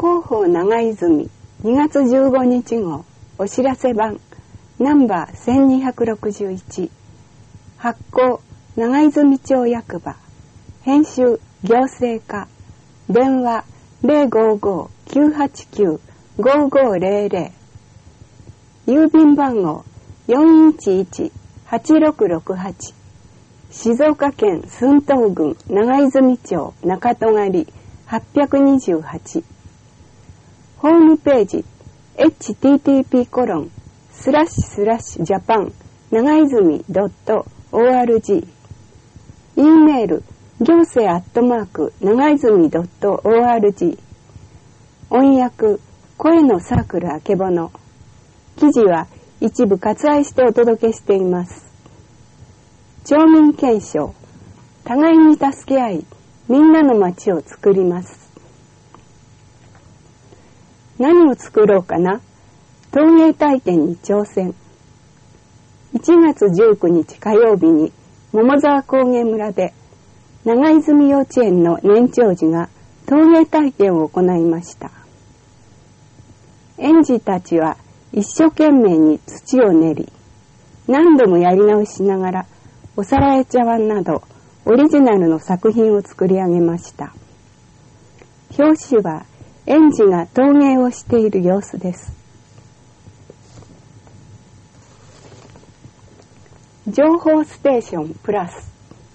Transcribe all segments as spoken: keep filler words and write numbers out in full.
広報長泉にがつじゅうごにち号お知らせ版ナンバーせんにひゃくろくじゅういち発行長泉町役場編集行政課電話 ゼロごご きゅうはちきゅう ごごゼロゼロ 郵便番号 よんいちいち はちろくろくはち 静岡県駿東郡長泉町中戸狩はっぴゃくにじゅうはちホームページ エイチティーティーピーコロンスラッシュスラッシュジャパン長泉 .org イーメール行政アットマーク長泉 .org 音訳声のサークルあけぼの記事は一部割愛してお届けしています。町民憲章互いに助け合いみんなの町を作ります。何を作ろうかな陶芸体験に挑戦いちがつじゅうくにち火曜日に桃沢工芸村で長泉幼稚園の年長児が陶芸体験を行いました。園児たちは一生懸命に土を練り何度もやり直しながらお皿や茶碗などオリジナルの作品を作り上げました。表紙は園児が陶芸をしている様子です。情報ステーションプラス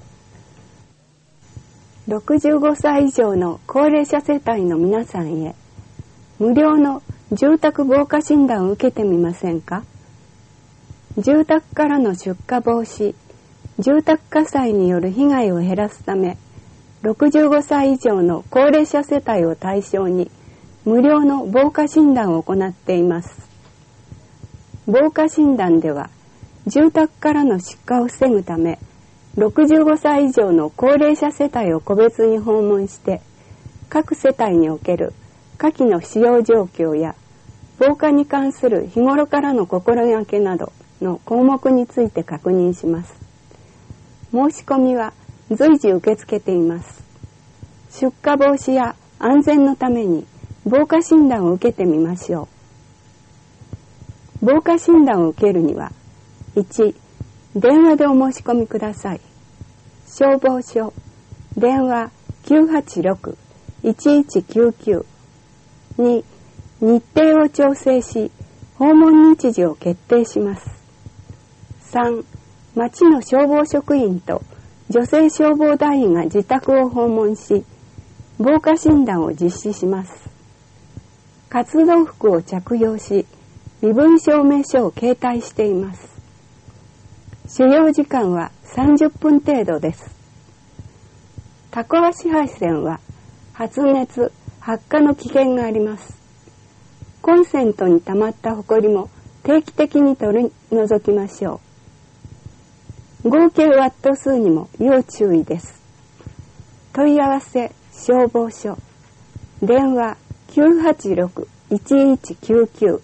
ろくじゅうごさい以上の高齢者世帯の皆さんへ無料の住宅防火診断を受けてみませんか？住宅からの出火防止、住宅火災による被害を減らすため、ろくじゅうごさい以上の高齢者世帯を対象に無料の防火診断を行っています。防火診断では、住宅からの出火を防ぐため、ろくじゅうごさい以上の高齢者世帯を個別に訪問して、各世帯における火器の使用状況や防火に関する日頃からの心がけなどの項目について確認します。申し込みは随時受け付けています。出火防止や安全のために防火診断を受けてみましょう。防火診断を受けるには、いち. 電話でお申し込みください。消防署電話 きゅうはちろく いちいちきゅうきゅうに日程を調整し訪問日時を決定します。さん. 町の消防職員と女性消防団員が自宅を訪問し防火診断を実施します。活動服を着用し身分証明書を携帯しています。所要時間はさんじゅっぷん程度です。タコ足配線は発熱発火の危険があります。コンセントに溜まったホコリも定期的に取り除きましょう。合計ワット数にも要注意です。問い合わせ消防署電話 きゅうはちろく いちいちきゅうきゅう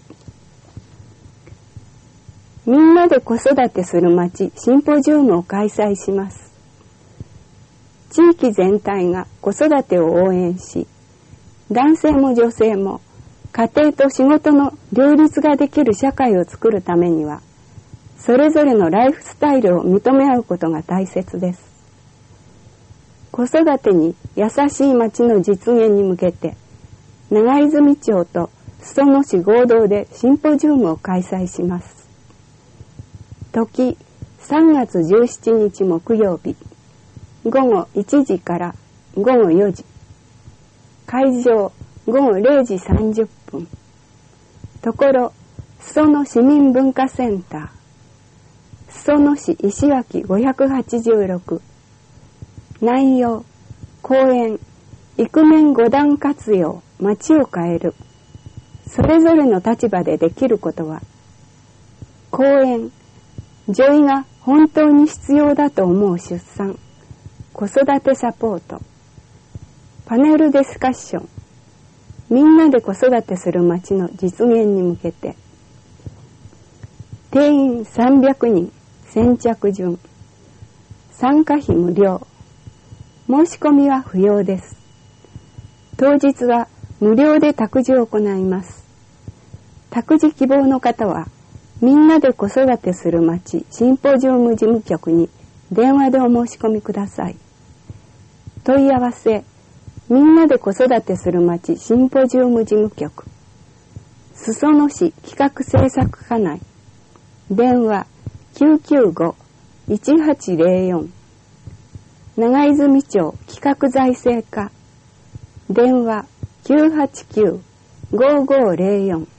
みんなで子育てする町シンポジウムを開催します。地域全体が子育てを応援し男性も女性も家庭と仕事の両立ができる社会を作るためには、それぞれのライフスタイルを認め合うことが大切です。子育てに優しい町の実現に向けて、長泉町と裾野市合同でシンポジウムを開催します。時、さんがつじゅうしちにち木曜日、ごごいちじからごごよじ。会場ごごれいじさんじゅっぷん。ところ裾野市民文化センター裾野市石脇ごひゃくはちじゅうろく。内容公園イクメン五段活用街を変える。それぞれの立場でできることは公園女医が本当に必要だと思う出産子育てサポートパネルディスカッションみんなで子育てする町の実現に向けて定員さんびゃくにん先着順参加費無料申し込みは不要です。当日は無料で託児を行います。託児希望の方は、みんなで子育てする町シンポジウム事務局に電話でお申し込みください。問い合わせ、みんなで子育てする町シンポジウム事務局、裾野市企画制作課内、電話 きゅうきゅうご いちはちゼロよん、長泉町企画財政課、電話 きゅうはちきゅう ごごゼロよん。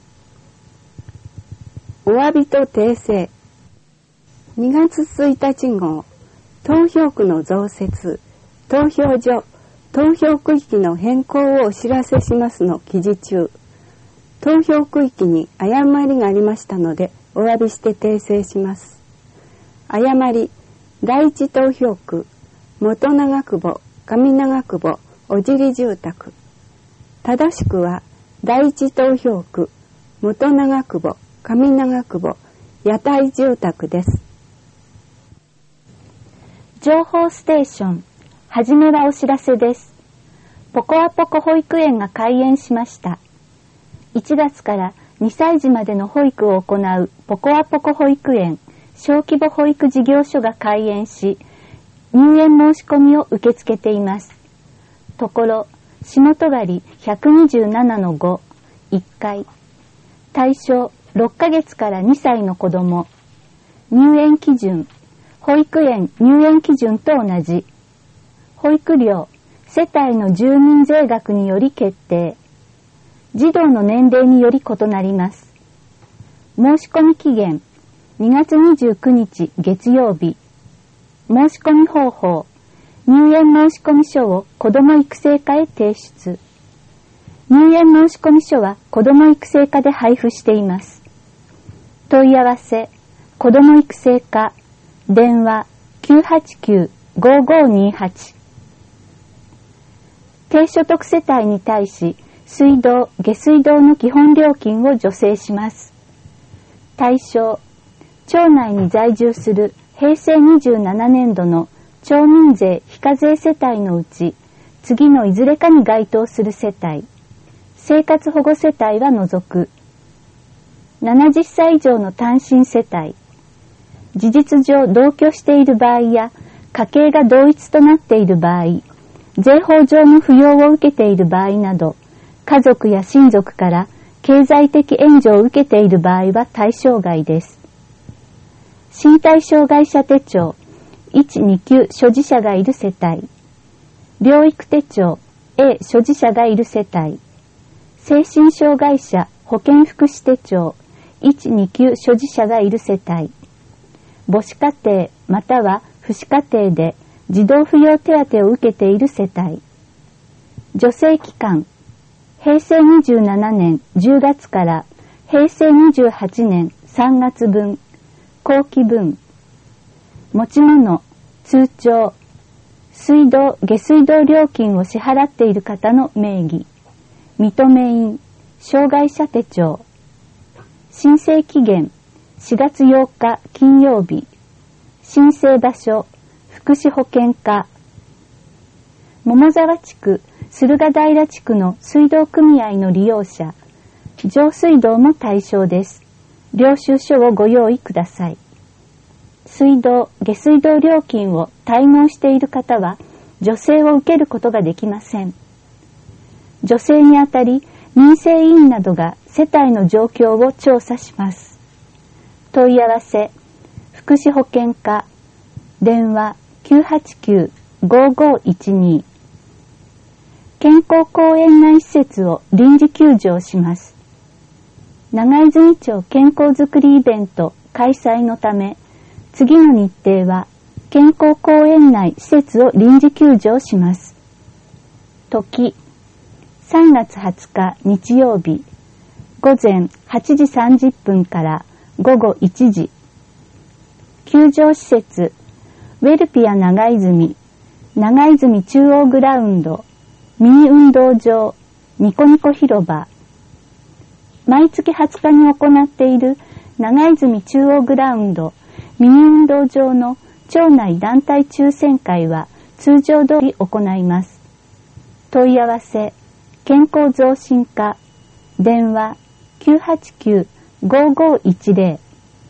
お詫びと訂正。にがつついたち号、投票区の増設、投票所、投票区域の変更をお知らせしますの記事中、投票区域に誤りがありましたので、お詫びして訂正します。誤り、第一投票区、元長久保、上長久保、小尻住宅。正しくは、第一投票区、元長久保、上長久保、屋台住宅です。 情報ステーション。はじめはお知らせです。ポコアポコ保育園が開園しました。いちがつからにさい児までの保育を行うポコアポコ保育園小規模保育事業所が開園し、入園申し込みを受け付けています。ところ、下戸狩 ひゃくにじゅうななのご、いっかい。対象ろっかげつからにさいの子ども。入園基準、保育園入園基準と同じ。保育料、世帯の住民税額により決定。児童の年齢により異なります。申し込み期限、にがつにじゅうくにち月曜日。申し込み方法、入園申込書を子ども育成課へ提出。入園申込書は子ども育成課で配布しています。問い合わせ、子ども育成課、電話 きゅうはちきゅう ごごにはち。低所得世帯に対し、水道・下水道の基本料金を助成します。対象、町内に在住するへいせいにじゅうななねんどの町民税非課税世帯のうち、次のいずれかに該当する世帯、生活保護世帯は除く、ななじゅっさい以上の単身世帯、事実上同居している場合や家計が同一となっている場合、税法上の扶養を受けている場合など、家族や親族から経済的援助を受けている場合は対象外です。身体障害者手帳いち、に級所持者がいる世帯、療育手帳 A 所持者がいる世帯、精神障害者保健福祉手帳いち、に級所持者がいる世帯、母子家庭または父子家庭で児童扶養手当を受けている世帯、助成期間、へいせいにじゅうななねんじゅうがつからへいせいにじゅうはちねんさんがつぶん、後期分、持ち物、通帳、水道・下水道料金を支払っている方の名義、認め印、障害者手帳、申請期限、しがつようか金曜日、申請場所、福祉保健課、桃沢地区、駿河平地区の水道組合の利用者、上水道も対象です。領収書をご用意ください。水道・下水道料金を滞納している方は、助成を受けることができません。助成にあたり、民生委員などが世帯の状況を調査します。問い合わせ、福祉保健課、電話きゅうはちきゅう ごごいちに。健康公園内施設を臨時休場します。長泉町健康づくりイベント開催のため、次の日程は健康公園内施設を臨時休場します。時、さんがつはつか日曜日、午前はちじさんじゅっぷんから午後いちじ。休場施設、ウェルピア長泉、長泉中央グラウンド、ミニ運動場、ニコニコ広場。毎月はつかに行っている長泉中央グラウンド、ミニ運動場の町内団体抽選会は通常通り行います。問い合わせ、 健康増進課電話 きゅうはちきゅう ごーごーいちゼ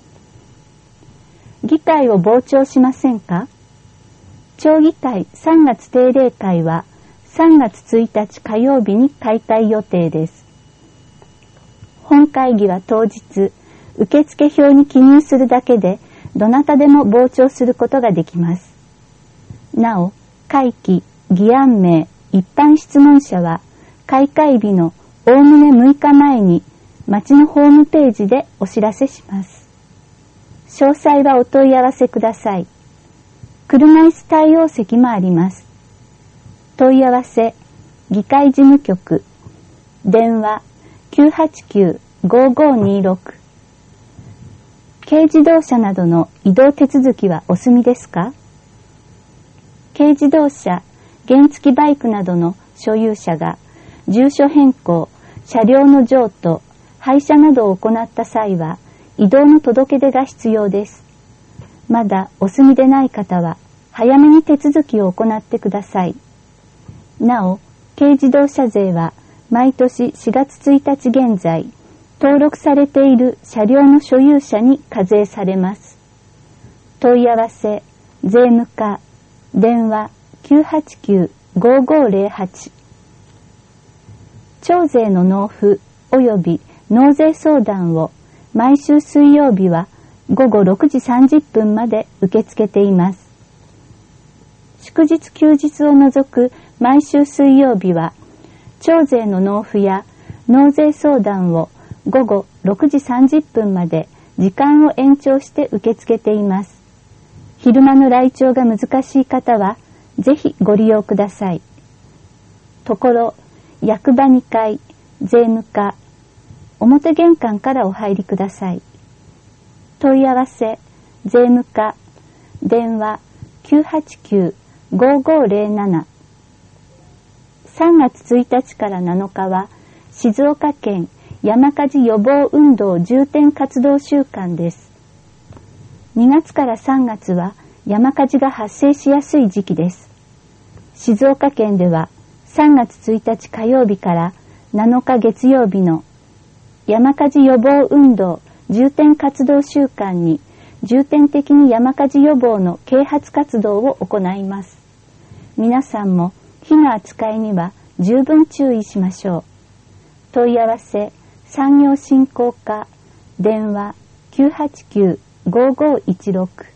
ロ。議会を傍聴しませんか？町議会さんがつ定例会はさんがつついたち火曜日に開会予定です。本会議は当日、受付票に記入するだけでどなたでも傍聴することができます。なお、会期、議案名、一般質問者は開会日のおおむねむいかまえに町のホームページでお知らせします。詳細はお問い合わせください。車椅子対応席もあります。問い合わせ、議会事務局、電話 きゅうはちきゅう ごーごーにーろく。軽自動車などの移動手続きはお済みですか？軽自動車、原付バイクなどの所有者が住所変更、車両の譲渡、廃車などを行った際は移動の届け出が必要です。まだお済みでない方は早めに手続きを行ってください。なお、軽自動車税は毎年しがつついたち現在、登録されている車両の所有者に課税されます。問い合わせ、税務課、電話 きゅうはちきゅう ごーごーゼロはち。町税の納付及び納税相談を毎週水曜日はごごろくじさんじゅっぷんまで受け付けています。祝日休日を除く毎週水曜日は町税の納付や納税相談をごごろくじさんじゅっぷんまで時間を延長して受け付けています。昼間の来庁が難しい方はぜひご利用ください。ところ、役場にかい、税務課、表玄関からお入りください。問い合わせ、税務課、電話 きゅうはちきゅう ごーごーゼロなな。さんがつついたちからなのかは静岡県山火事予防運動重点活動週間です。にがつからさんがつは山火事が発生しやすい時期です。静岡県ではさんがつついたち火曜日からなのか月曜日の山火事予防運動重点活動週間に重点的に山火事予防の啓発活動を行います。皆さんも火の扱いには十分注意しましょう。問い合わせ、産業振興課、電話 きゅうはちきゅう ごーごーいちろく。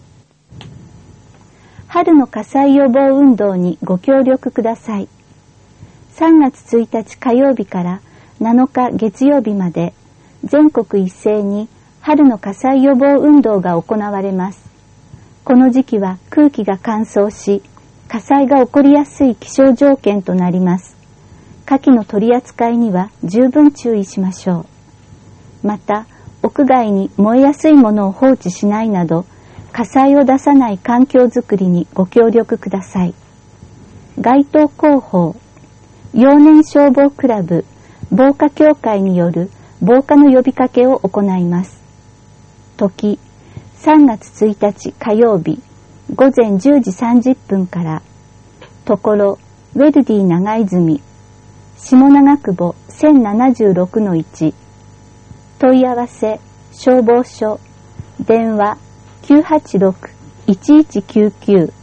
春の火災予防運動にご協力ください。さんがつついたち火曜日からなのか月曜日まで全国一斉に春の火災予防運動が行われます。この時期は空気が乾燥し、火災が起こりやすい気象条件となります。火器の取り扱いには十分注意しましょう。また、屋外に燃えやすいものを放置しないなど、火災を出さない環境づくりにご協力ください。街頭広報、幼年消防クラブ、防火協会による防火の呼びかけを行います。時、さんがつついたち火曜日、ごぜんじゅうじさんじゅっぷんから、ところ、ウェルディ長泉、下長久保 せんななじゅうろくのいち。問い合わせ、消防署、電話 きゅうはちろく いちいちきゅうきゅう。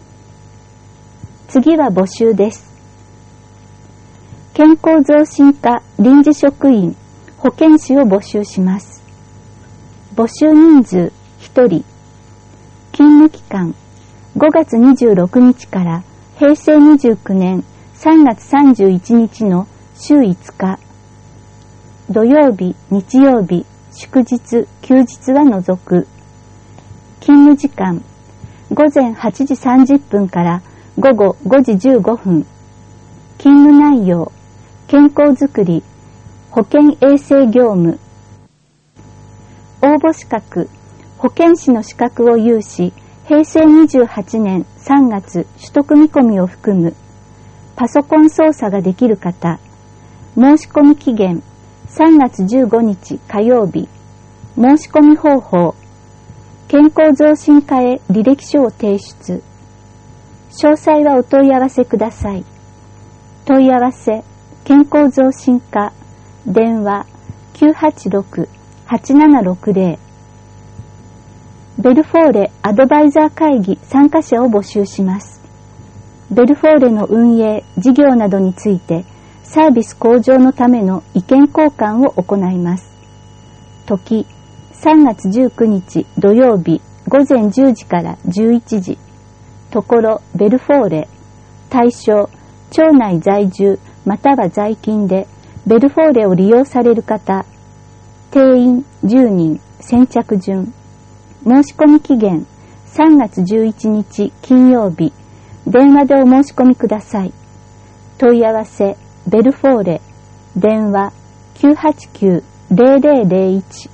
次は募集です。健康増進課臨時職員、保健師を募集します。募集人数ひとり。勤務期間ごがつにじゅうろくにちからへいせいにじゅうきゅうねんさんがつさんじゅういちにちの週いつか。土曜日、日曜日、祝日、休日は除く。勤務時間ごぜんはちじさんじゅっぷんからごごごじじゅうごふん。勤務内容、健康づくり、保健衛生業務。応募資格、保健師の資格を有し、へいせいにじゅうはちねんさんがつ取得見込みを含む、パソコン操作ができる方、申し込み期限さんがつじゅうごにち火曜日、申し込み方法、健康増進課へ履歴書を提出。詳細はお問い合わせください。問い合わせ、 健康増進課電話 きゅうはちろく はちななろくぜろ ベルフォーレアドバイザー会議参加者を募集します。ベルフォーレの運営、事業などについてサービス向上のための意見交換を行います。時、さんがつじゅうくにち土曜日ごぜんじゅうじからじゅういちじ。ところベルフォーレ。対象、町内在住または在勤でベルフォーレを利用される方。定員じゅうにん、先着順。申し込み期限さんがつじゅういちにち金曜日。電話でお申し込みください。問い合わせベルフォーレ電話 きゅうはちきゅう ぜろぜろぜろいち。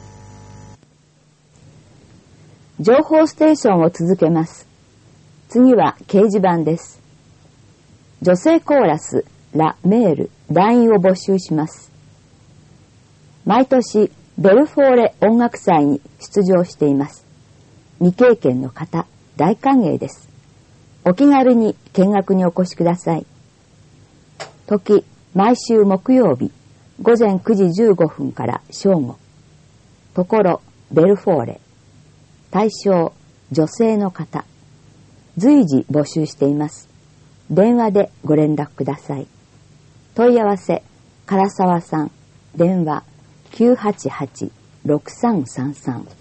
情報ステーションを続けます。次は掲示板です。女性コーラス、ラ・メール、団員を募集します。毎年ベルフォーレ音楽祭に出場しています。未経験の方、大歓迎です。お気軽に見学にお越しください。時、毎週木曜日、ごぜんくじじゅうごふんから正午。ところ、ベルフォーレ。対象、女性の方。随時募集しています。電話でご連絡ください。問い合わせ、唐沢さん、電話 きゅうはちはち ろくさんさんさん。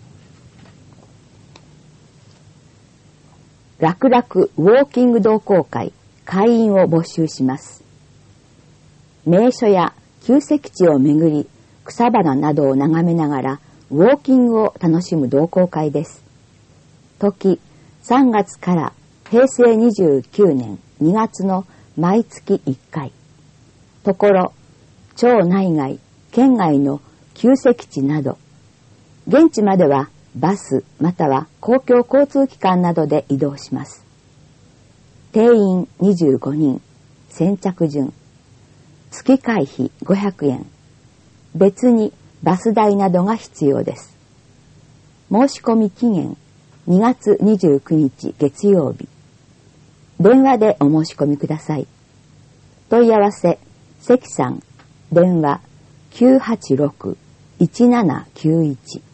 楽々ウォーキング同好会会員を募集します。名所や旧跡地を巡り、草花などを眺めながらウォーキングを楽しむ同好会です。時、さんがつからへいせいにじゅうきゅうねんにがつの毎月いっかい。ところ、町内外、県外の旧跡地など、現地まではバスまたは公共交通機関などで移動します。定員にじゅうごにん、先着順。月会費ごひゃくえん。別にバス代などが必要です。申し込み期限にがつにじゅうくにち月曜日。電話でお申し込みください。問い合わせ、関さん、電話 きゅうはちろく いちななきゅういち。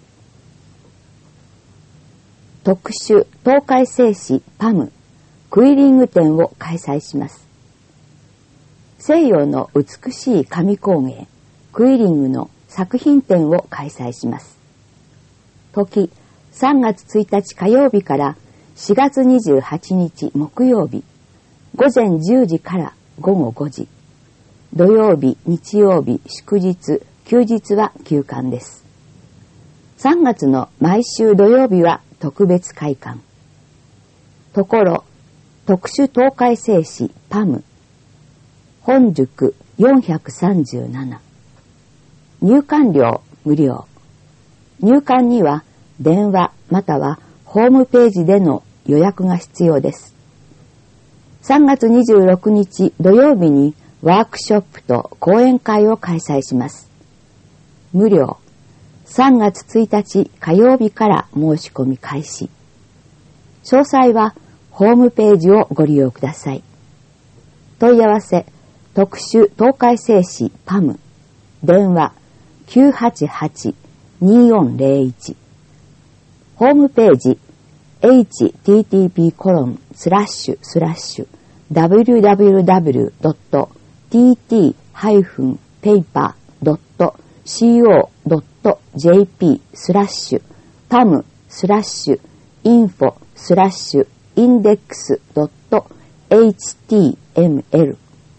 特殊東海製紙パムクイリング展を開催します。西洋の美しい紙工芸クイリングの作品展を開催します。時、さんがつついたち火曜日からしがつにじゅうはちにち木曜日、ごぜんじゅうじからごごごじ。土曜日、日曜日、祝日、休日は休館です。さんがつの毎週土曜日は特別会館。ところ、特殊東海製紙パム。本宿よんひゃくさんじゅうなな。入館料無料。入館には電話またはホームページでの予約が必要です。さんがつにじゅうろくにち土曜日にワークショップと講演会を開催します。無料。さんがつついたち火曜日から申し込み開始。詳細はホームページをご利用ください。問い合わせ、特殊東海製紙パム。電話 きゅうはちはち によんぜろいち。ホームページ エイチティーティーピーコロンスラッシュスラッシュダブリューダブリューダブリュードットティーティーハイフンペーパードットシーオードットジェーピースラッシュパムスラッシュインフォスラッシュインデックスドットエイチティーエムエル。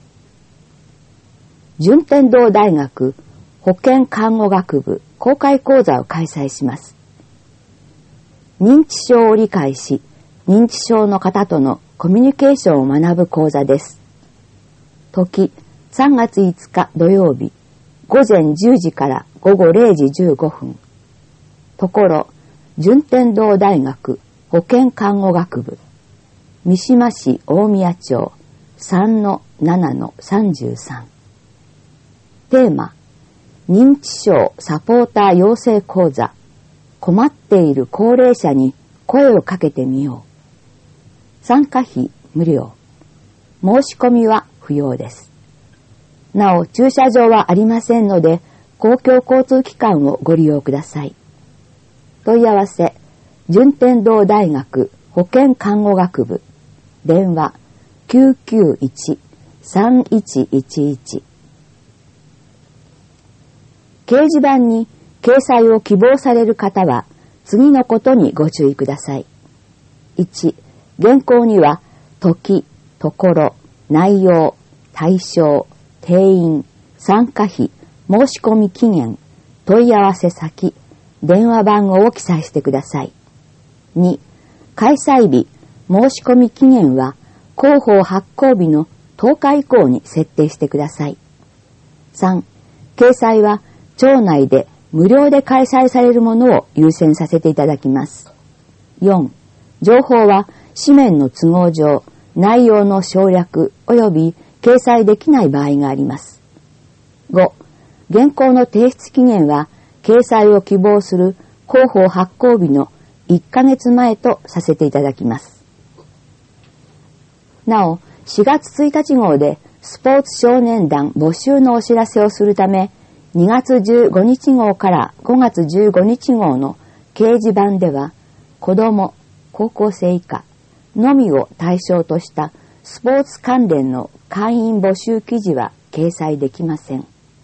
順天堂大学保健看護学部公開講座を開催します。認知症を理解し、認知症の方とのコミュニケーションを学ぶ講座です。時、さんがついつか土曜日、ごぜんじゅうじからごごれいじじゅうごふん。ところ、順天堂大学保健看護学部、三島市大宮町 さんのななのさんじゅうさん。テーマ、認知症サポーター養成講座、困っている高齢者に声をかけてみよう。参加費無料。申し込みは不要です。 なお、駐車場はありませんので、公共交通機関をご利用ください。問い合わせ、順天堂大学保健看護学部、電話 きゅうきゅういち さんいちいちいち。掲示板に掲載を希望される方は、次のことにご注意ください。いち、原稿には、時、ところ、内容、対象、定員、参加費、申し込み期限、問い合わせ先、電話番号を記載してください。に、開催日、申し込み期限は広報発行日のとおか以降に設定してください。さん、掲載は町内で無料で開催されるものを優先させていただきます。よん、情報は紙面の都合上、内容の省略及び掲載できない場合があります。ご、原稿の提出期限は掲載を希望する広報発行日のいっかげつまえとさせていただきます。なお、しがつついたち号でスポーツ少年団募集のお知らせをするため、にがつじゅうごにち号からごがつじゅうごにち号の掲示板では、子ども、高校生以下のみを対象としたスポーツ関連の会員募集記事は掲載できません。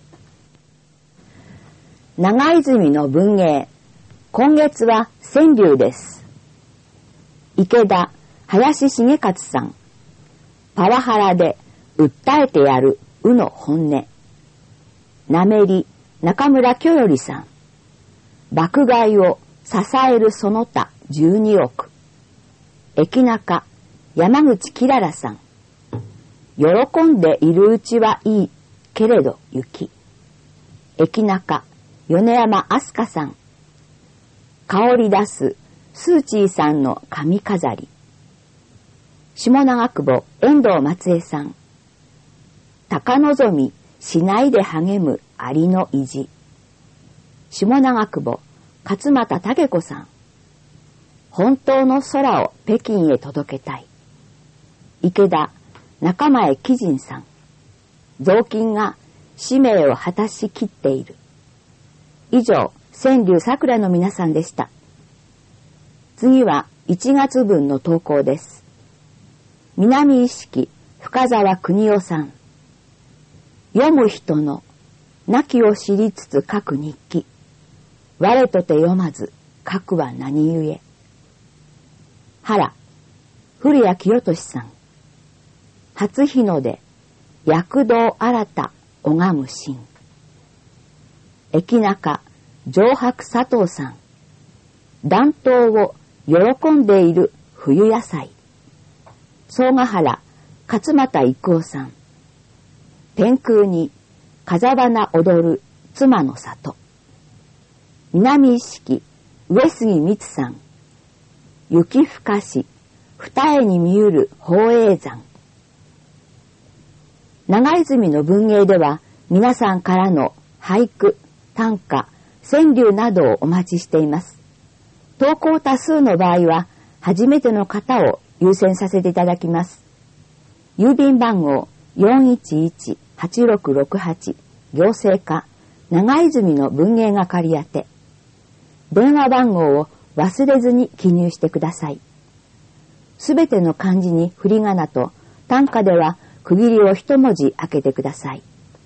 長泉の文芸、今月は川柳です。池田、林重勝さん。パワハラで訴えてやるうの本音。なめり、中村きょよりさん。爆買いを支えるその他じゅうにおく。駅中、山口きららさん。喜んでいるうちはいいけれど雪。駅中、米山あすかさん。香り出すスーチーさんの髪飾り。下長久保遠藤松江さん。高望みしないで励むアリの意地。下長久保勝又武子さん。本当の空を北京へ届けたい。池田中前貴人さん。雑巾が使命を果たしきっている。以上、川柳さくらの皆さんでした。次はいちがつ分の投稿です。南意識深沢邦夫さん。読む人の亡きを知りつつ書く日記。我とて読まず書くは何故。原古谷清俊さん。初日の出躍動新た拝む心。駅中上白佐藤さん。暖冬を喜んでいる冬野菜。総ヶ原勝又郁夫さん。天空に風花踊る妻の里。南意識上杉光さん。雪深し二重に見ゆる宝永山。長泉の文芸では皆さんからの俳句、短歌、川柳などをお待ちしています。投稿多数の場合は初めての方を優先させていただきます。郵便番号 よんいちいちはちろくろくはち 行政課長泉の文芸係宛て。電話番号を忘れずに記入してください。すべての漢字に振り仮名と短歌では区切りを一文字開けてください。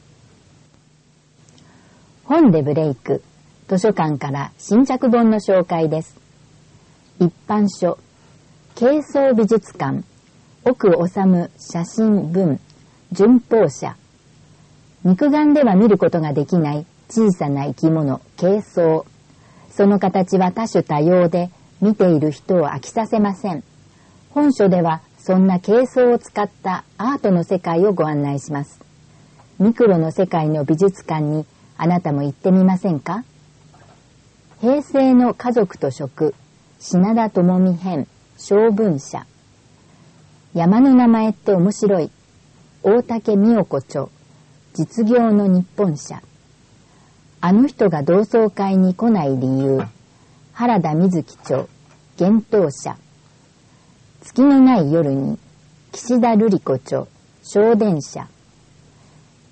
本でブレイク。図書館から新着本の紹介です。一般書軽装美術館奥治写真文純法社。肉眼では見ることができない小さな生き物軽装。その形は多種多様で見ている人を飽きさせません。本書ではそんな軽装を使ったアートの世界をご案内します。ミクロの世界の美術館にあなたも行ってみませんか？平成の家族と食品田智美編小文社。山の名前って面白い大竹美代子著実業の日本社。あの人が同窓会に来ない理由原田瑞希著幻冬社。月のない夜に岸田瑠璃子著小電車。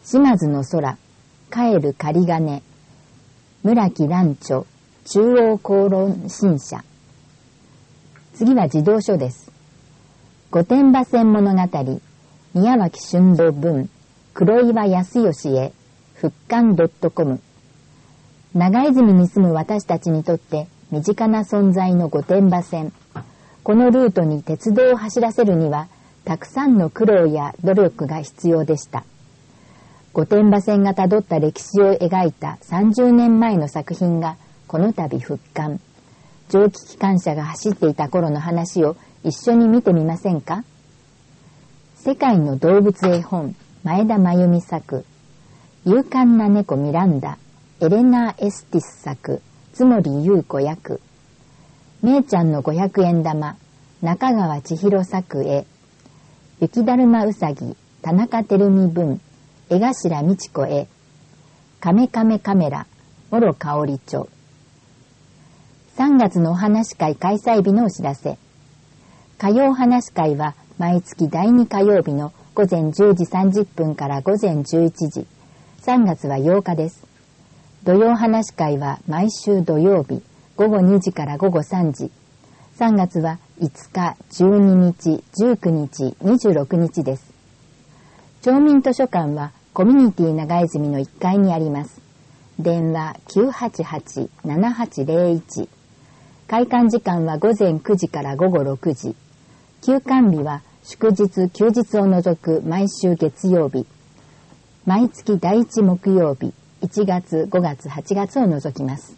島津の空、帰る仮金、村木蘭著、中央公論新社。次は児童書です。御殿場線物語、宮脇春道文、黒岩康義へ、復刊 .com。長泉に住む私たちにとって身近な存在の御殿場線。このルートに鉄道を走らせるには、たくさんの苦労や努力が必要でした。御殿場線がたどった歴史を描いたさんじゅうねんまえの作品がこの度復刊。蒸気機関車が走っていた頃の話を一緒に見てみませんか。世界の動物絵本、前田真由美作。勇敢な猫ミランダ、エレナー・エスティス作、津森優子役。めいちゃんのごひゃくえん玉、中川千尋作絵。雪だるまうさぎ、田中照美文、江頭美智子絵。カメカメカメラ、諸香織著。さんがつのお話会開催日のお知らせ。火曜話会は毎月だいに火曜日のごぜんじゅうじさんじゅっぷんからごぜんじゅういちじ。さんがつはようかです。土曜話会は毎週土曜日ごごにじからごごさんじ。さんがつはいつか、じゅうににち、じゅうくにち、にじゅうろくにちです。町民図書館はコミュニティ長泉のいっかいにあります。電話 きゅうはちはち ななはちゼロいち。開館時間はごぜんくじからごごろくじ。休館日は祝日休日を除く毎週月曜日。毎月だいいち木曜日、いちがつ、ごがつ、はちがつを除きます。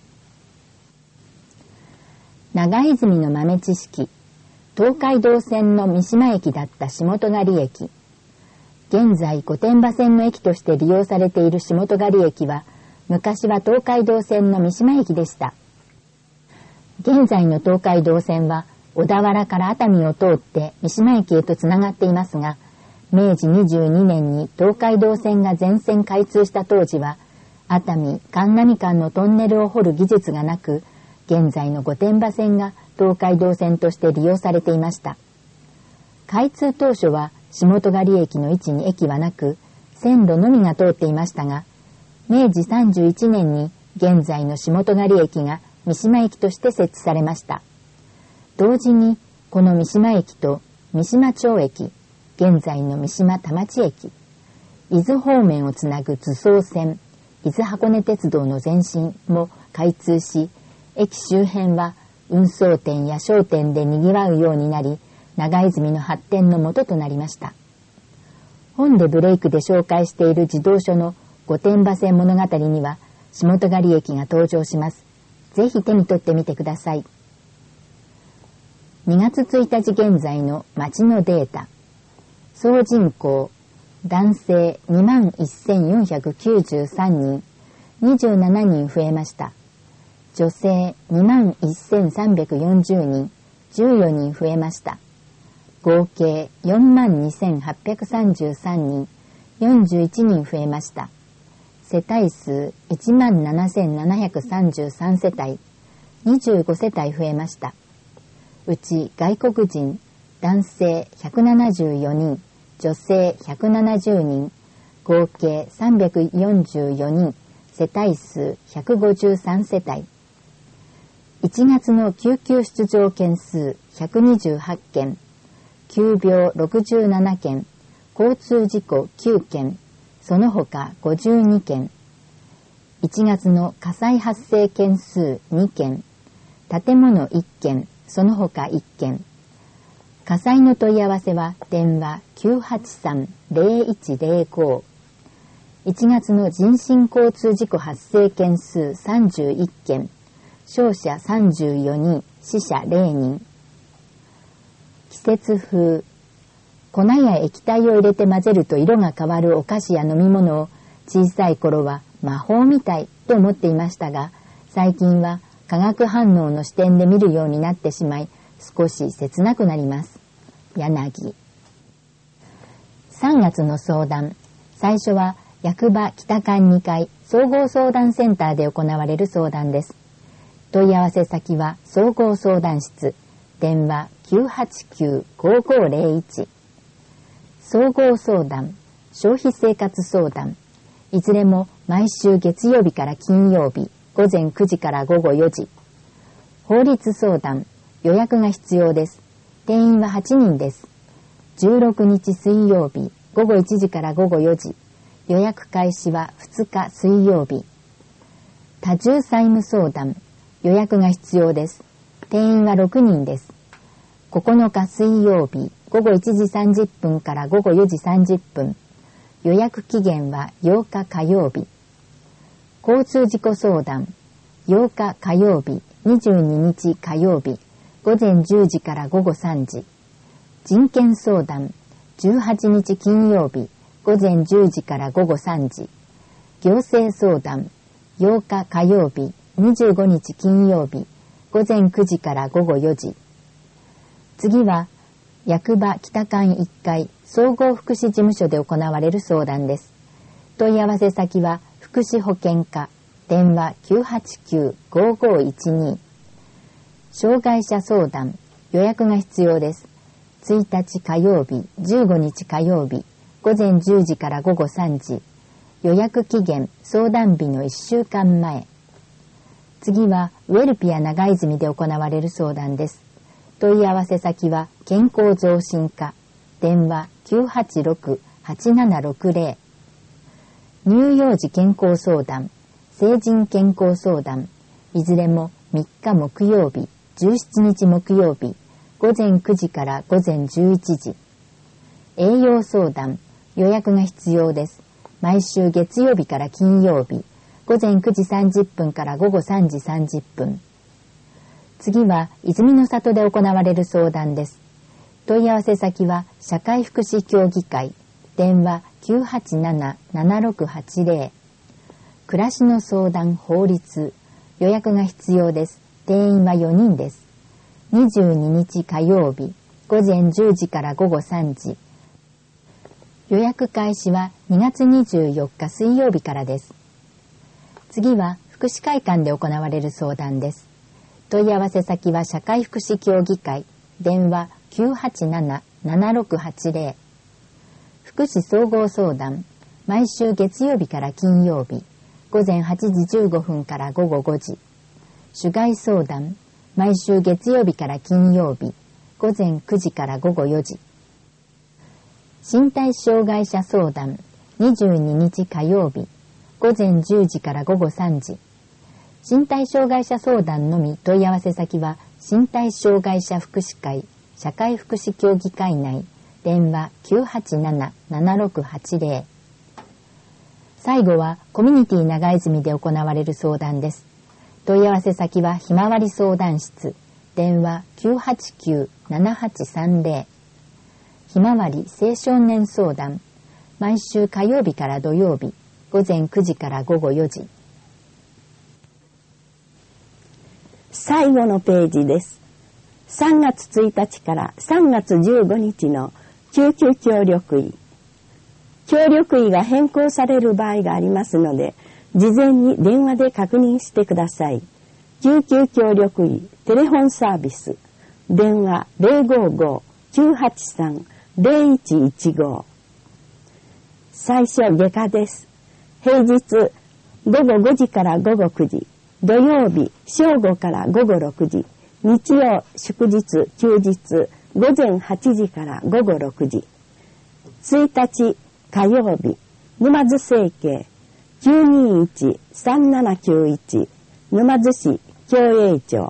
長泉の豆知識。東海道線の三島駅だった下戸狩駅。現在御殿場線の駅として利用されている下戸狩駅は、昔は東海道線の三島駅でした。現在の東海道線は、小田原から熱海を通って三島駅へとつながっていますが、めいじにじゅうにねんに東海道線が全線開通した当時は、熱海・神波間のトンネルを掘る技術がなく、現在の御殿場線が東海道線として利用されていました。開通当初は下戸狩駅の位置に駅はなく、線路のみが通っていましたが、めいじさんじゅういちねんに現在の下戸狩駅が三島駅として設置されました。同時にこの三島駅と三島町駅、現在の三島田町駅、伊豆方面をつなぐ図送線、伊豆箱根鉄道の前身も開通し、駅周辺は運送店や商店で賑わうようになり、長泉の発展の元となりました。本でブレイクで紹介している児童書の御殿場線物語には、下戸狩駅が登場します。ぜひ手に取ってみてください。にがつついたち現在の町のデータ。総人口、男性 にまんせんよんひゃくきゅうじゅうさんにん、にじゅうななにん増えました。女性 にまんせんさんびゃくよんじゅうにん、じゅうよにん増えました。合計 よんまんにせんはっぴゃくさんじゅうさんにん、よんじゅういちにん増えました。世帯数 いちまんななせんななひゃくさんじゅうさん 世帯、にじゅうごせたい増えました。うち外国人、男性ひゃくななじゅうよにん、女性ひゃくななじゅうにん、合計さんびゃくよんじゅうよにん、世帯数ひゃくごじゅうさんせたい。いちがつの救急出場件数ひゃくにじゅうはちけん、急病ろくじゅうななけん、交通事故きゅうけん、その他ごじゅうにけん。いちがつの火災発生件数にけん、建物いっけん、その他いっけん。火災の問い合わせは電話 きゅうはちさん ゼロいちゼロご。いちがつの人身交通事故発生件数さんじゅういっけん、傷者さんじゅうよにん、死者ゼロにん。季節風。粉や液体を入れて混ぜると色が変わるお菓子や飲み物を小さい頃は魔法みたいと思っていましたが、最近は化学反応の視点で見るようになってしまい、少し切なくなります。柳。さんがつの相談。最初は役場北館にかい総合相談センターで行われる相談です。問い合わせ先は総合相談室。電話 きゅうはちきゅう ごごゼロいち。総合相談。 消費生活相談。いずれも毎週月曜日から金曜日、午前くじから午後よじ。法律相談。予約が必要です。定員ははちにんです。じゅうろくにち水曜日、午後いちじから午後よじ。予約開始はふつか水曜日。多重債務相談。予約が必要です。定員はろくにんです。ここのか水曜日、午後いちじさんじゅっぷんから午後よじさんじゅっぷん。予約期限はようか火曜日。交通事故相談。ようか火曜日、にじゅうににち火曜日、午前じゅうじから午後さんじ。人権相談。じゅうはちにち金曜日、午前じゅうじから午後さんじ。行政相談。ようか火曜日、にじゅうごにち金曜日、午前くじから午後よじ。次は、役場北館いっかい総合福祉事務所で行われる相談です。問い合わせ先は、福祉保健課、電話 きゅうはちきゅう ごーごーいちに。障害者相談、予約が必要です。ついたち火曜日、じゅうごにち火曜日、午前じゅうじから午後さんじ。予約期限、相談日のいっしゅうかんまえ。次は、ウェルピア長泉で行われる相談です。問い合わせ先は、健康増進課、電話 きゅうはちろく はちななろくぜろ。乳幼児健康相談、成人健康相談、いずれもみっか木曜日、じゅうしちにち木曜日、午前くじから午前じゅういちじ。栄養相談、予約が必要です。毎週月曜日から金曜日、午前くじさんじゅっぷんから午後さんじさんじゅっぷん。次は、泉の里で行われる相談です。問い合わせ先は、社会福祉協議会、電話 きゅうはちなな ななろくはちぜろ。暮らしの相談法律、予約が必要です。定員はよにんです。にじゅうににち火曜日、午前じゅうじから午後さんじ。予約開始はにがつにじゅうよっか水曜日からです。次は福祉会館で行われる相談です。問い合わせ先は社会福祉協議会、電話 きゅうはちなな ななろくはちぜろ。福祉総合相談、毎週月曜日から金曜日、午前はちじじゅうごふんから午後ごじ。主害相談、毎週月曜日から金曜日、午前くじから午後よじ。身体障害者相談、にじゅうににち火曜日、午前じゅうじから午後さんじ。身体障害者相談のみ問い合わせ先は、身体障害者福祉会、社会福祉協議会内、電話 きゅうはちなな ななろくはちぜろ。最後は、コミュニティ長泉で行われる相談です。問い合わせ先は、ひまわり相談室、電話 きゅうはちきゅう ななはちさんぜろ。ひまわり青少年相談、毎週火曜日から土曜日、午前くじから午後よじ。 最後のページです。さんがつついたちからさんがつじゅうごにちの救急協力医。協力医が変更される場合がありますので、事前に電話で確認してください。救急協力医テレフォンサービス、電話 ゼロごご きゅうはちさん ゼロいちいちご。最初外科です。平日ごごごじからごごくじ、土曜日正午からごごろくじ、日曜祝日休日午前はちじからごごろくじ。ついたち火曜日、沼津整形 きゅうにいち さんななきゅういち 沼津市共栄町。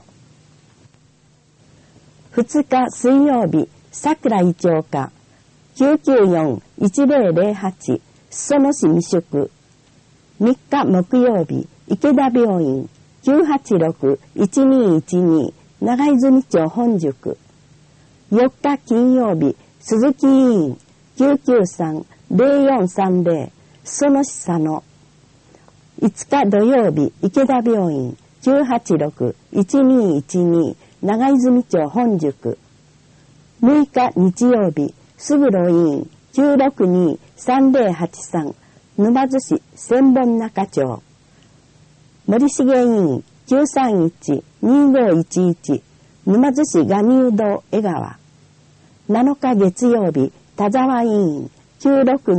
ふつか水曜日、桜井町課 きゅうきゅうよん いちぜろぜろはち 裾野市未宿。みっか木曜日、池田病院 きゅうはちろく いちにいちに 長泉町本宿。よっか金曜日、鈴木医院 きゅうきゅうさん ゼロよんさんぜろ 裾野市佐野。いつか土曜日、池田病院 きゅうはちろく いちにいちに 長泉町本宿。むいか日曜日、勝呂医院 きゅうろくに さんぜろはちさん 沼津市千本中町。森重医院 きゅうさんいち にごいちいち 沼津市巌流堂江川。なのか月曜日、田沢医院 きゅうろくに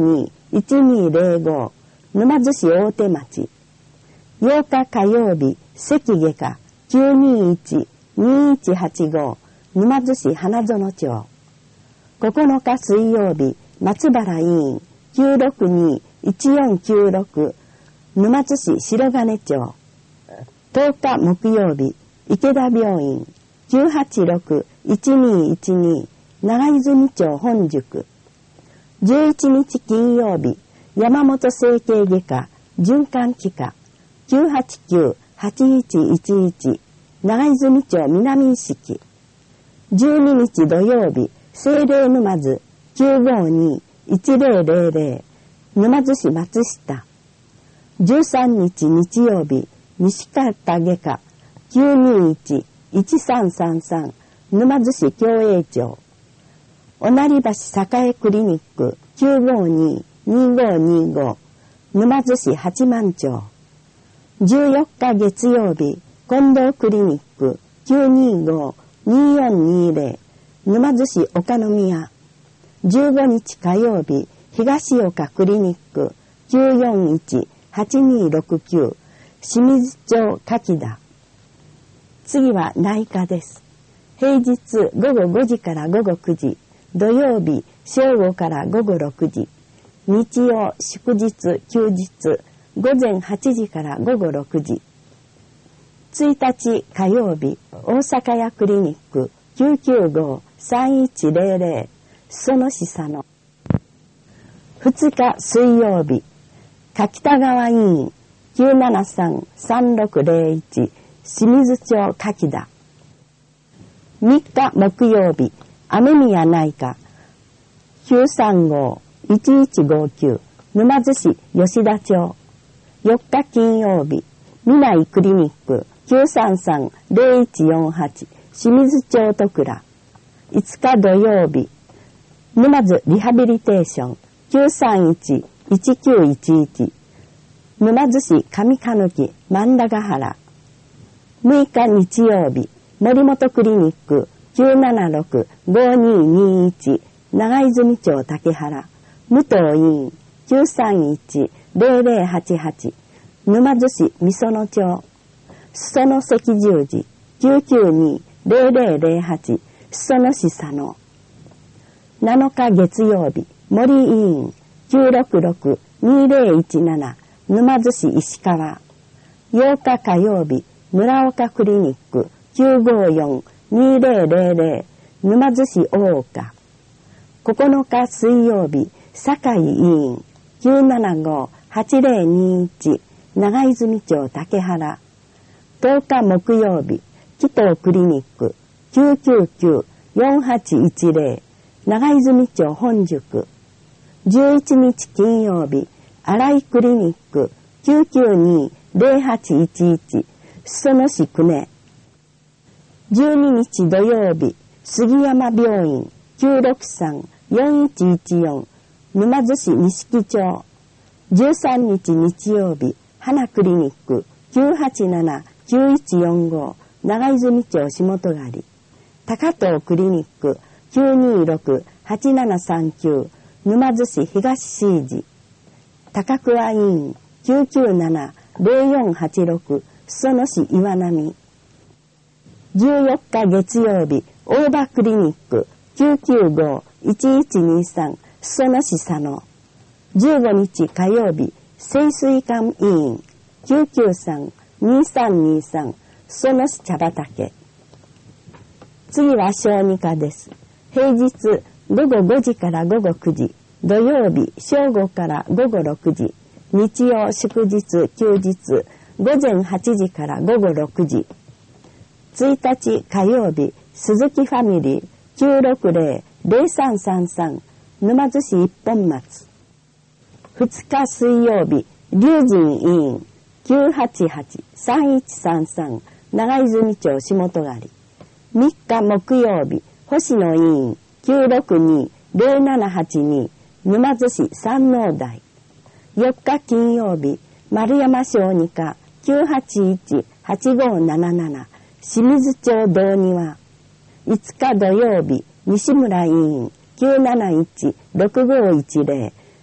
いちにーぜろご沼津市大手町。ようか火曜日赤外科 きゅうにーいちにーいちはちご 沼津市花園町。ここのか水曜日松原委員 きゅうろくにーいちよんきゅうろく 沼津市白金町。とおか木曜日池田病院 きゅうはちろくいちにーいちにー 長泉町本宿。じゅういちにち金曜日山本整形外科循環器科 きゅうはちきゅうはちいちいちいち 長泉町南一色。じゅうににち土曜日聖霊沼津 きゅうごにーいちぜろぜろぜろ 沼津市松下。じゅうさんにち日曜日西方外科 きゅうにーいちいちさんさんさん 沼津市共栄町。おなり橋栄クリニック きゅうごにーにーごにーご 沼津市八幡町。じゅうよっか月曜日近藤クリニック きゅうにーごにーよんにーぜろ 沼津市岡宮。じゅうごにち火曜日東岡クリニック きゅうよんいちはちにーろくきゅう 清水町柿田。次は内科です。平日ごごごじからごごくじ、土曜日正午からごごろくじ、日曜祝日休日午前はちじからごごろくじ。ついたち火曜日大阪屋クリニック きゅうきゅうごさんいちぜろぜろ 裾野市佐野。ふつか水曜日柿田川医院 きゅうななさんさんろくぜろいち 清水町柿田。みっか木曜日雨宮内科 きゅうさんごいちいちごきゅう 沼津市吉田町。よっか金曜日みないクリニック きゅうさんさんぜろいちよんはち 清水町戸倉。いつか土曜日沼津リハビリテーション きゅうさんいちいちきゅういちいち 沼津市上鹿木万田ヶ原。むいか日曜日森本クリニック きゅうななろくごにーにーいち 長泉町竹原。武藤委員 きゅうさんいちぜろぜろはちはち 沼津市美園町。裾野赤十字 きゅうきゅうにーぜろぜろぜろはち 裾野市佐野。なのか月曜日森委員 きゅうろくろくにーぜろいちなな 沼津市石川。ようか火曜日村岡クリニック きゅうごよんにーぜろぜろぜろ 沼津市大岡。ここのか水曜日酒井委員 きゅうななごはちぜろにーいち 長泉町竹原。とおか木曜日紀藤クリニック きゅうきゅうきゅうよんはちいちぜろ 長泉町本宿。じゅういちにち金曜日新井クリニック きゅうきゅうにーぜろはちいちいち 裾野市久根。じゅうににち土曜日杉山病院 きゅうろくさんよんいちいちよん 沼津市錦町。じゅうさんにち日曜日花クリニック きゅうはちななきゅういちよんご 長泉町下戸狩。高藤クリニック きゅうにろくはちななさんきゅう 沼津市東市寺。高桑委員 きゅうきゅうななぜろよんはちろく 裾野市岩波。じゅうよっか月曜日大場クリニック きゅうきゅうごいちいちにさん 裾野市佐野。じゅうごにち火曜日清水館委員 きゅうきゅうさんにさんにさん 裾野市茶畑。次は小児科です。平日ごごごじからごごくじ、土曜日正午からごごろくじ、日曜祝日休日午前はちじからごごろくじ。ついたち火曜日鈴木ファミリー きゅうろくぜろぜろさんさんさん 沼津市一本松。ふつか水曜日龍神委員 きゅうはちはちさんいちさんさん 長泉町下戸狩。みっか木曜日星野委員 きゅうろくにぜろななはちに 沼津市山王台。よっか金曜日丸山小児科 きゅうはちいちはちごなななな 清水町道庭。いつか土曜日西村委員 きゅうなないちろくごいちぜろ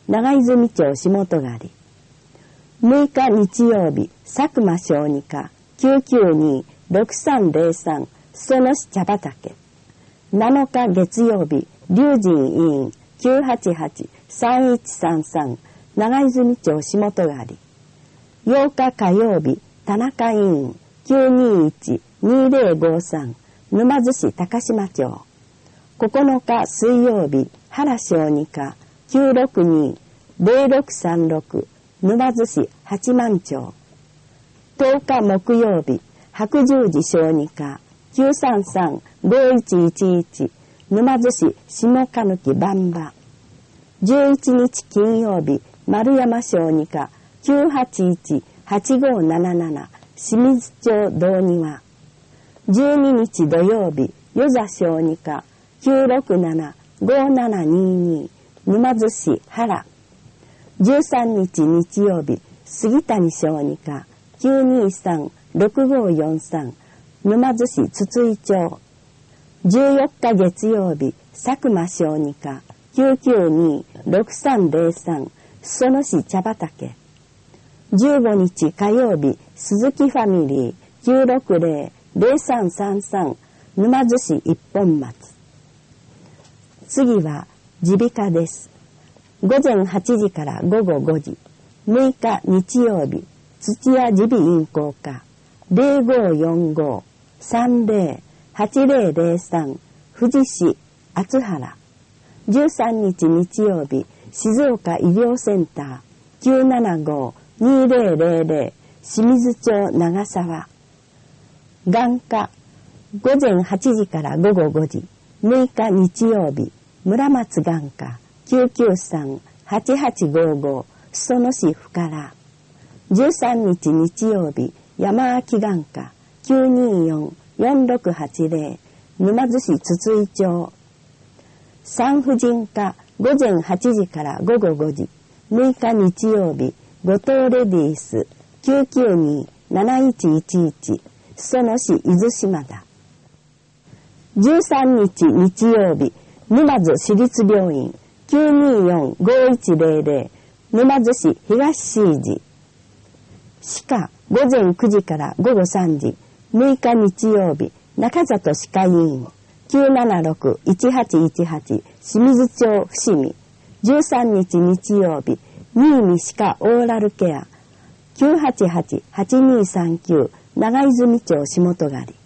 長泉町下戸狩。むいか日曜日、佐久間小児科 きゅうきゅうに ろくさんぜろさん 裾野市茶畑。なのか月曜日、龍神委員 きゅうはちはち さんいちさんさん 長泉町下戸狩。ようか火曜日、田中委員 きゅうにいち にぜろごさん 沼津市高島町。ここのか水曜日、原小児科 きゅうろくに ぜろろくさんろく 沼津市八幡町。とおか木曜日、白十字小児科 きゅうさんさん ごいちいちいち 沼津市下鹿貫番場。じゅういちにち金曜日、丸山小児科 きゅうはちいち はちごなななな 清水町道庭。じゅうににち土曜日、与座小児科 きゅうろくなな ごななにに 沼津市原。じゅうさんにち日曜日、杉谷小児科 きゅうにさん ろくごよんさん 沼津市筒井町。じゅうよっか月曜日、佐久間小児科 きゅうきゅうに ろくさんぜろさん 裾野市茶畑。じゅうごにち火曜日、鈴木ファミリー きゅうろくぜろ ぜろさんさんさん 沼津市一本松。次は耳鼻科です。ごぜんはちじからごごごじ。むいか日曜日、土屋耳鼻咽喉科 ぜろごよんご さんぜろ はちぜろぜろさん 富士市厚原。じゅうさんにち日曜日、静岡医療センター きゅうななご にぜろぜろぜろ 清水町長沢。眼科ごぜんはちじからごごごじ。むいか日曜日、村松眼科 きゅうきゅうさん はちはちごご 裾野市深良。じゅうさんにち日曜日、山秋眼科 きゅうによん よんろくはちぜろ 沼津市筒井町。産婦人科ごぜんはちじからごごごじ。むいか日曜日、後藤レディース きゅうきゅうに なないちいちいち 裾野市伊豆島田。じゅうさんにち日曜日、沼津市立病院 きゅうによん ごいちぜろぜろ 沼津市東市寺。歯科ごぜんくじからごごさんじ。むいか日曜日、中里歯科医院 きゅうななろく いちはちいちはち 清水町伏見。じゅうさんにち日曜日、新見歯科オーラルケア きゅうはちはち はちにさんきゅう 長泉町下戸狩。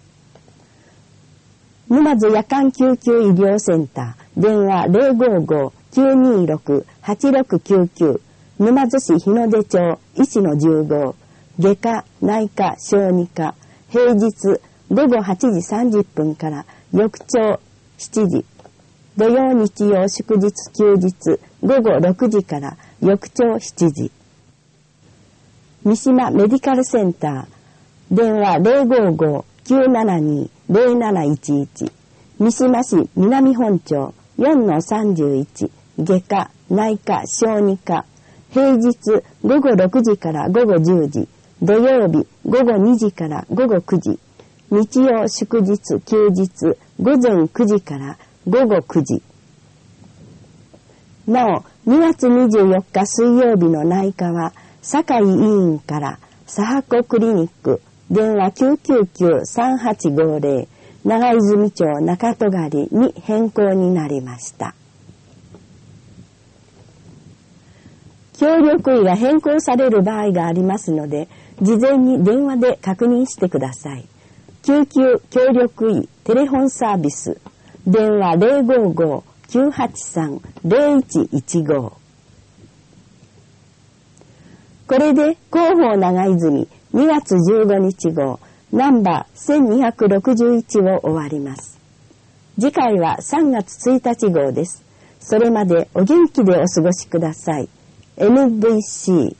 沼津夜間救急医療センター、電話 ぜろごご きゅうにろく はちろくきゅうきゅう。沼津市日の出町いちのじゅうご。外科、内科、小児科。平日ごごはちじさんじゅっぷんから翌朝しちじ。土曜日曜祝日休日ごごろくじから翌朝しちじ。三島メディカルセンター、電話 ぜろごご きゅうななに ぜろなないちいち。三島市南本町 よんのさんじゅういち。外科、内科、小児科。平日ごごろくじからごごじゅうじ。土曜日ごごにじからごごくじ。日曜祝日休日ごぜんくじからごごくじ。なお、にがつにじゅうよっか水曜日の内科は、酒井委員から佐波子クリニック、電話 きゅうきゅうきゅう さんはちごぜろ 長泉町中戸狩に変更になりました。協力医が変更される場合がありますので、事前に電話で確認してください。救急協力医テレフォンサービス、電話 ぜろごご きゅうはちさん ぜろいちいちご。これで広報長泉にがつじゅうごにち号ナンバーせんにひゃくろくじゅういちを終わります。次回はさんがつついたち号です。それまでお元気でお過ごしください。エムブイシー